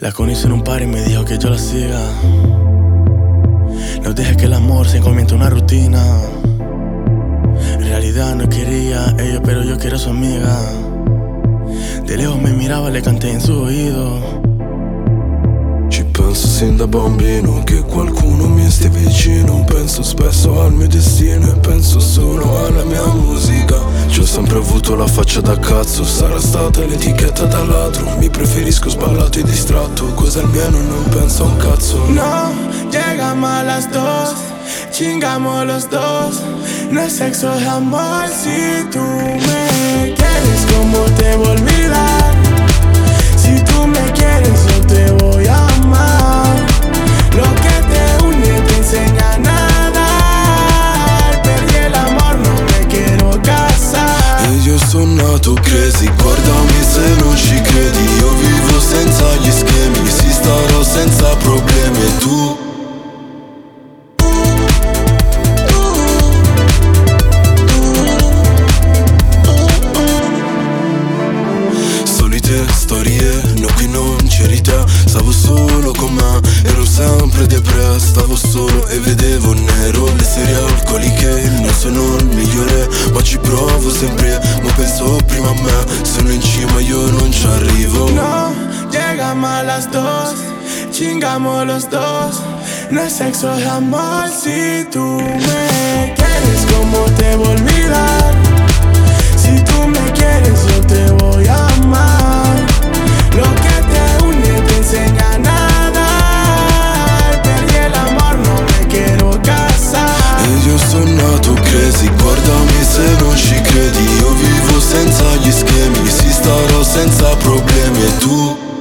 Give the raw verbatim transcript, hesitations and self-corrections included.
La conocí en un par y me dijo que yo la siga. No dejes que el amor se convierta en una rutina. En realidad no quería ella, pero yo quiero a su amiga. De lejos me miraba, le canté in suo oído. Ci penso sin da bambino che qualcuno mi stia vicino. Penso spesso al mio destino e penso solo alla mia musica. Ci ho sempre avuto la faccia da cazzo, sarà stata l'etichetta da ladro. Mi preferisco sballato e distratto, cosa almeno non penso a un cazzo. No, llegamos a las dos, chingamos los dos. No es sexo, es amor. Si tú me quieres, ¿cómo te voy a olvidar? Si tú me quieres, yo te voy a amar. Lo que te une te enseña a nadar. Perdí el amor, no me quiero casar. E io sono nato crazy, guardami se non ci credi. Io vivo senza gli schemi, si starò senza problemi. E tu? Storie, no qui non c'eri te. Stavo solo con me, ero sempre depresso. Stavo solo e vedevo nero. Le serie alcoliche, non sono il migliore, ma ci provo sempre. Ma penso prima a me, sono in cima io non ci arrivo. No, llegamos a las dos, chingamos los dos. No es sexo, es amor. Si tú me quieres, ¿cómo te voy a olvidar? Si tú me quieres, yo te voy a amar. Lo que te une te enseña a nadar. Perdí el amor, no me quiero casar. E io sono nato crazy, guardami se non ci credi. Io vivo senza gli schemi, si starò senza problemi. E tu?